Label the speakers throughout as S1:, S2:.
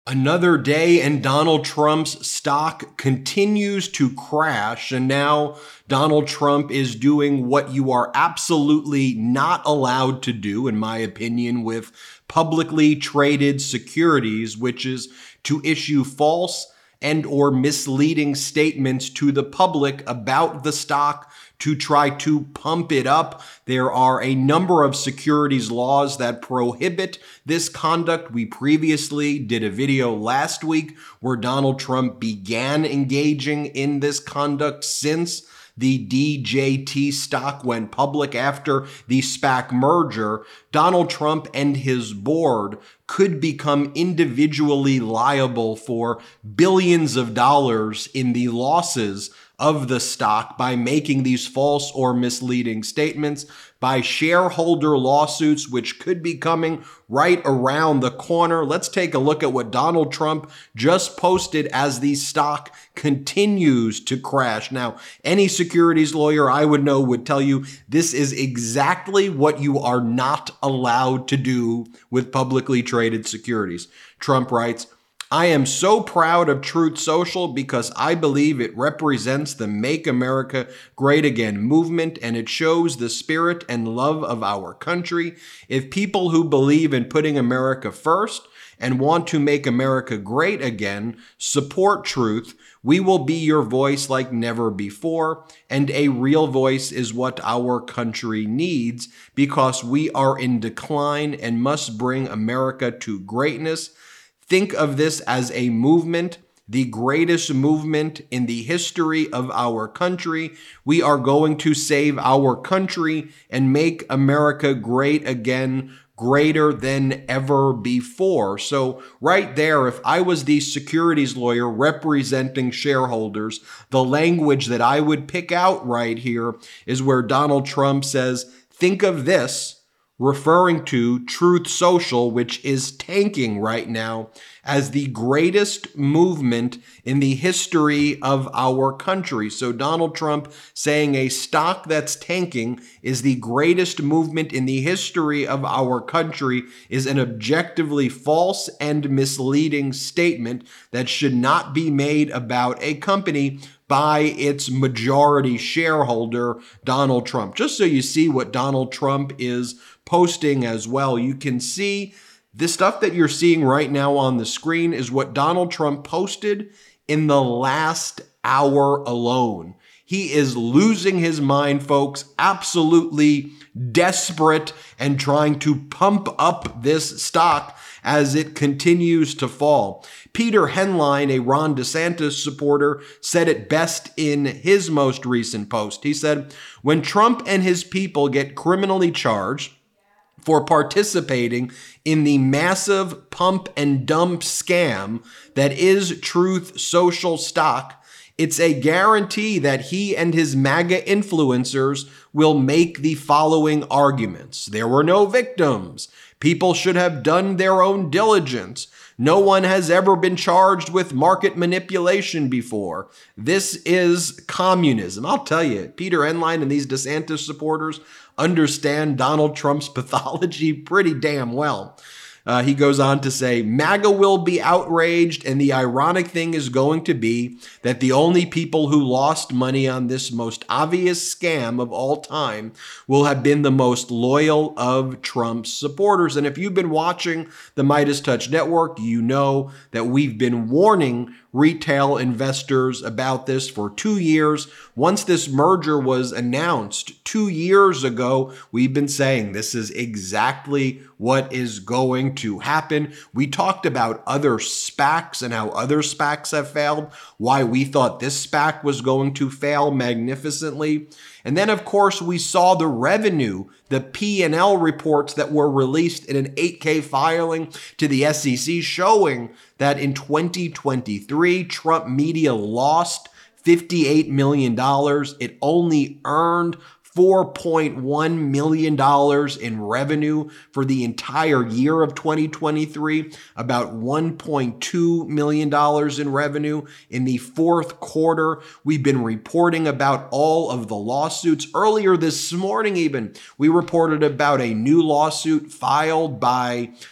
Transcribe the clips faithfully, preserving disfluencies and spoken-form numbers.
S1: Another day and Donald Trump's stock continues to crash. And now Donald Trump is doing what you are absolutely not allowed to do, in my opinion, with publicly traded securities, which is to issue false and or misleading statements to the public about the stock to try to pump it up. There are a number of securities laws that prohibit this conduct. We previously did a video last week where Donald Trump began engaging in this conduct since the D J T stock went public after the SPAC merger. Donald Trump and his board could become individually liable for billions of dollars in the losses of the stock by making these false or misleading statements, by shareholder lawsuits, which could be coming right around the corner. Let's take a look at what Donald Trump just posted as the stock continues to crash. Now, any securities lawyer I would know would tell you this is exactly what you are not allowed to do with publicly traded securities. Trump writes, "I am so proud of Truth Social because I believe it represents the Make America Great Again movement, and it shows the spirit and love of our country. If people who believe in putting America first and want to make America great again support truth, we will be your voice like never before. And a real voice is what our country needs because we are in decline and must bring America to greatness. Think of this as a movement, the greatest movement in the history of our country. We are going to save our country and make America great again, greater than ever before." So right there, if I was the securities lawyer representing shareholders, the language that I would pick out right here is where Donald Trump says, "Think of this," referring to Truth Social, which is tanking right now, as the greatest movement in the history of our country. So Donald Trump saying a stock that's tanking is the greatest movement in the history of our country is an objectively false and misleading statement that should not be made about a company by its majority shareholder, Donald Trump. Just so you see what Donald Trump is posting as well, you can see the stuff that you're seeing right now on the screen is what Donald Trump posted in the last hour alone. He is losing his mind, folks, absolutely desperate and trying to pump up this stock as it continues to fall. Peter Henline, a Ron DeSantis supporter, said it best in his most recent post. He said, "When Trump and his people get criminally charged for participating in the massive pump and dump scam that is Truth Social stock, it's a guarantee that he and his MAGA influencers will make the following arguments. There were no victims. People should have done their own diligence. No one has ever been charged with market manipulation before. This is communism." I'll tell you, Peter Henline and these DeSantis supporters understand Donald Trump's pathology pretty damn well. Uh, he goes on to say, "MAGA will be outraged, and the ironic thing is going to be that the only people who lost money on this most obvious scam of all time will have been the most loyal of Trump's supporters." And if you've been watching the Midas Touch Network, you know that we've been warning retail investors about this for two years. Once this merger was announced two years ago, we've been saying this is exactly what is going to happen. We talked about other SPACs and how other SPACs have failed, why we thought this SPAC was going to fail magnificently. And then, of course, we saw the revenue, the P and L reports that were released in an eight K filing to the S E C showing that in twenty twenty-three, Trump Media lost fifty-eight million dollars. It only earned four point one million dollars in revenue for the entire year of twenty twenty-three, about one point two million dollars in revenue in the fourth quarter. We've been reporting about all of the lawsuits. Earlier this morning even, we reported about a new lawsuit filed by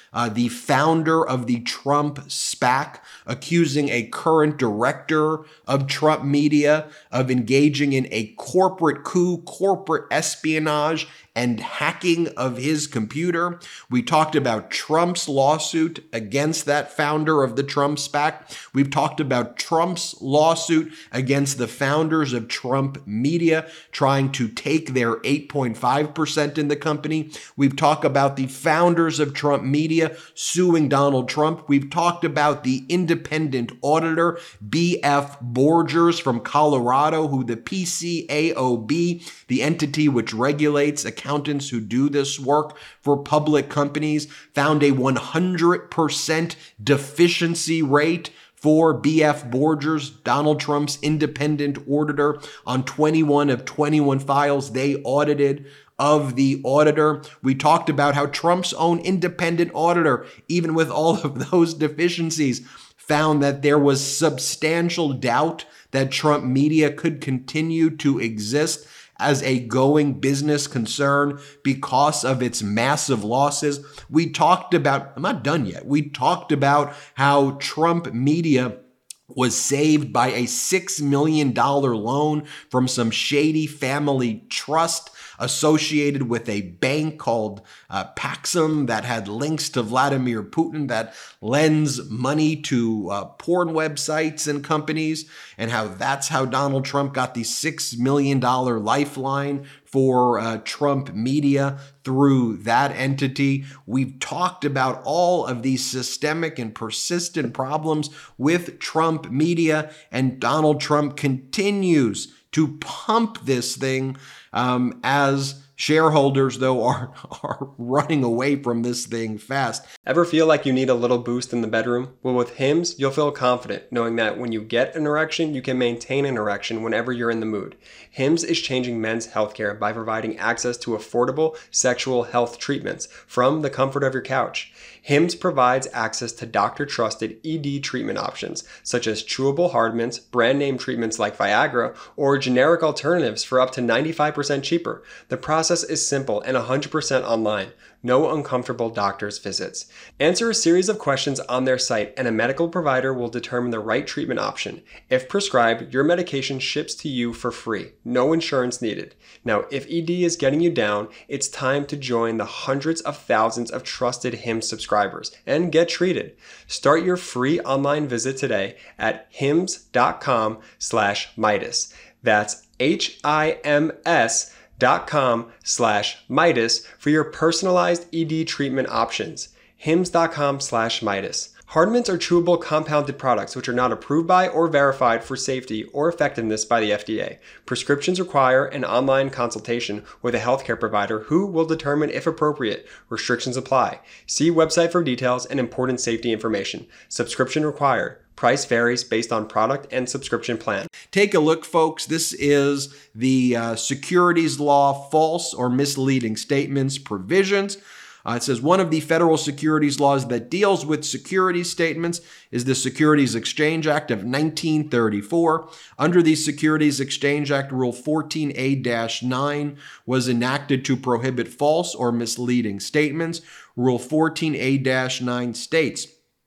S1: uh, the founder of the Trump SPAC, accusing a current director of Trump Media of engaging in a corporate coup, corporate espionage, and hacking of his computer. We talked about Trump's lawsuit against that founder of the Trump SPAC. We've talked about Trump's lawsuit against the founders of Trump Media, trying to take their eight point five percent in the company. We've talked about the founders of Trump Media suing Donald Trump. We've talked about the independent auditor, B F Borgers from Colorado, who the P C A O B, the entity which regulates accountants who do this work for public companies, found a one hundred percent deficiency rate for B F Borgers, Donald Trump's independent auditor, on twenty-one of twenty-one files they audited of the auditor. We talked about how Trump's own independent auditor, even with all of those deficiencies, found that there was substantial doubt that Trump Media could continue to exist as a going business concern because of its massive losses. We talked about, I'm not done yet, we talked about how Trump Media was saved by a six million dollars loan from some shady family trust associated with a bank called uh, Paxum that had links to Vladimir Putin, that lends money to uh, porn websites and companies, and how that's how Donald Trump got the six million dollars lifeline for uh, Trump Media through that entity. We've talked about all of these systemic and persistent problems with Trump Media, and Donald Trump continues to pump this thing um, as shareholders, though, are, are running away from this thing fast.
S2: Ever feel like you need a little boost in the bedroom? Well, with Hims, you'll feel confident knowing that when you get an erection, you can maintain an erection whenever you're in the mood. Hims is changing men's healthcare by providing access to affordable sexual health treatments from the comfort of your couch. Hims provides access to doctor-trusted E D treatment options, such as chewable hard mints, brand name treatments like Viagra, or generic alternatives for up to ninety-five percent cheaper. The process is simple and one hundred percent online. No uncomfortable doctor's visits. Answer a series of questions on their site, and a medical provider will determine the right treatment option. If prescribed, your medication ships to you for free. No insurance needed. Now, if E D is getting you down, it's time to join the hundreds of thousands of trusted Hims subscribers and get treated. Start your free online visit today at hims.com slash Midas. That's H I M S dot com slash Midas for your personalized E D treatment options. Hims.com slash Midas. Hard mints are chewable compounded products which are not approved by or verified for safety or effectiveness by the F D A. Prescriptions require an online consultation with a healthcare provider who will determine if appropriate. Restrictions apply. See website for details and important safety information. Subscription required. Price varies based on product and subscription plan.
S1: Take a look, folks. This is the uh, securities law false or misleading statements provisions. Uh, it says one of the federal securities laws that deals with securities statements is the Securities Exchange Act of nineteen thirty-four. Under the Securities Exchange Act, Rule fourteen A dash nine was enacted to prohibit false or misleading statements. Rule fourteen A dash nine states,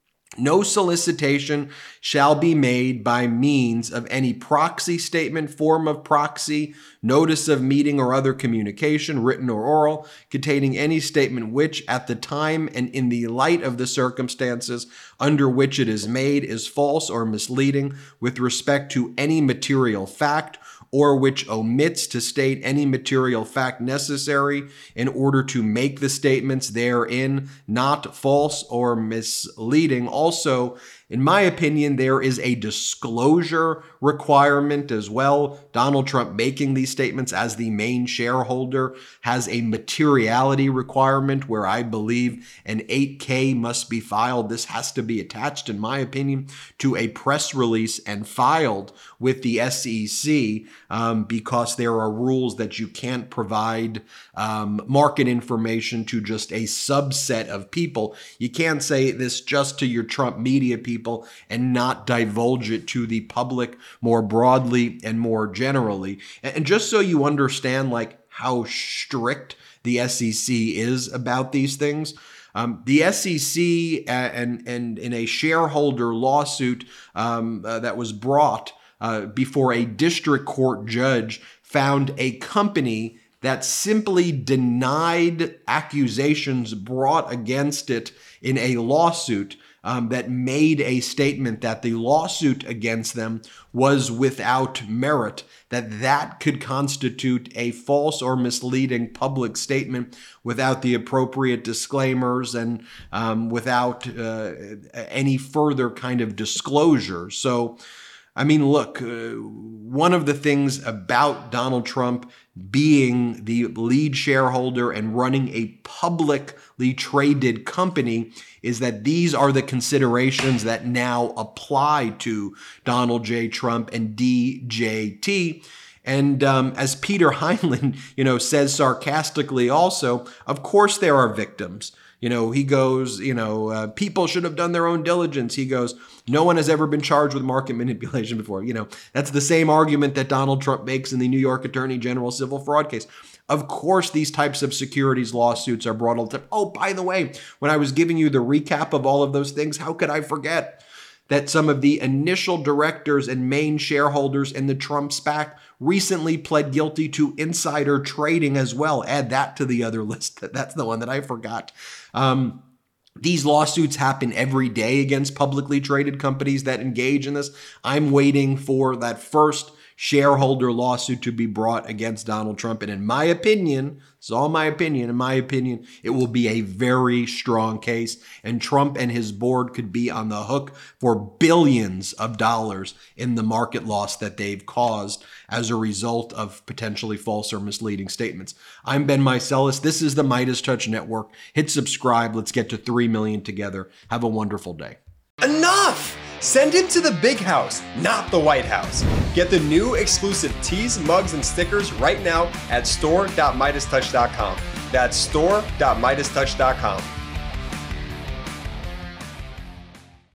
S1: no solicitation shall be made by means of any proxy statement, form of proxy, notice of meeting or other communication, written or oral, containing any statement which, at the time and in the light of the circumstances under which it is made, is false or misleading with respect to any material fact, or which omits to state any material fact necessary in order to make the statements therein not false or misleading. Also, in my opinion, there is a disclosure requirement as well. Donald Trump, making these statements as the main shareholder, has a materiality requirement where I believe an eight K must be filed. This has to be attached, in my opinion, to a press release and filed with the S E C um, because there are rules that you can't provide um, market information to just a subset of people. You can't say this just to your Trump Media people and not divulge it to the public more broadly and more generally. And just so you understand like how strict the S E C is about these things, Um, the S E C and, and in a shareholder lawsuit um, uh, that was brought uh, before a district court judge found a company that simply denied accusations brought against it in a lawsuit um, that made a statement that the lawsuit against them was without merit, that that could constitute a false or misleading public statement without the appropriate disclaimers and um, without uh, any further kind of disclosure. So, I mean, look, uh, one of the things about Donald Trump being the lead shareholder and running a publicly traded company is that these are the considerations that now apply to Donald J. Trump and D J T. And um, as Peter Heinlein, you know, says sarcastically also, of course there are victims. You know, he goes, you know, uh, people should have done their own diligence. He goes, no one has ever been charged with market manipulation before. You know, that's the same argument that Donald Trump makes in the New York Attorney General civil fraud case. Of course, these types of securities lawsuits are brought all the time. Oh, by the way, when I was giving you the recap of all of those things, how could I forget that some of the initial directors and main shareholders in the Trump SPAC recently pled guilty to insider trading as well? Add that to the other list. That's the one that I forgot. Um, these lawsuits happen every day against publicly traded companies that engage in this. I'm waiting for that first shareholder lawsuit to be brought against Donald Trump. And in my opinion, it's all my opinion, in my opinion, it will be a very strong case. And Trump and his board could be on the hook for billions of dollars in the market loss that they've caused as a result of potentially false or misleading statements. I'm Ben Meiselas. This is the MeidasTouch Network. Hit subscribe. Let's get to three million together. Have a wonderful day.
S2: Enough! Send it to the big house, not the White House. Get the new exclusive tees, mugs, and stickers right now at store dot meidas touch dot com. That's store dot meidas touch dot com.